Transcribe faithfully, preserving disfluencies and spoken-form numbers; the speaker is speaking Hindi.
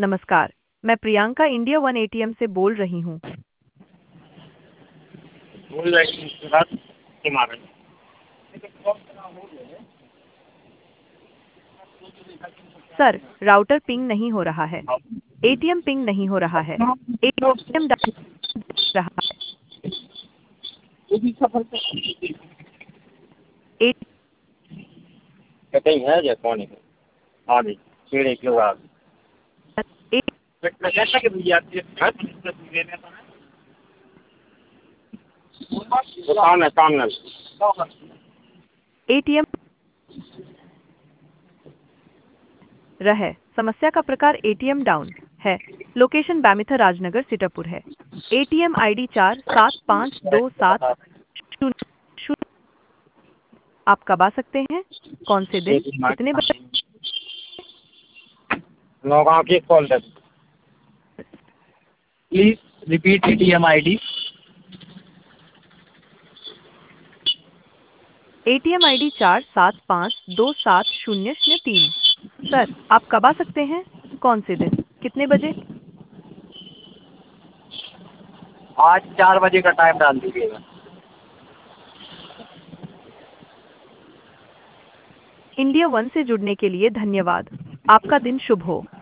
नमस्कार, मैं प्रियंका इंडिया वन एटीएम से बोल रही हूँ। बोल रही हूँ रात के मारे सर, राउटर पिंग नहीं हो रहा है। एटीएम पिंग नहीं हो रहा है। एटीएम डाल रहा है। ए- कहीं है या कौन है? हाँ जी, पेड़ के बाद ए- कैसा के भैया दुकान है सामने। एटीएम रहे। समस्या का प्रकार एटीएम डाउन है। लोकेशन बैमिथा राजनगर सीतापुर है। एटीएम आईडी चार सात पाँच दो सात शून्य शून्य। आप कब आ सकते हैं? कौन से दिन? कितने बजे? नौगांव की कॉल कर please repeat ATM ID. ATM ID चार सात पाँच दो सात शून्य शून्य तीन। सर, आप कब आ सकते हैं? कौन से दिन? कितने बजे? आज चार बजे का टाइम डाल दीजिएगा। इंडिया वन से जुड़ने के लिए धन्यवाद। आपका दिन शुभ हो।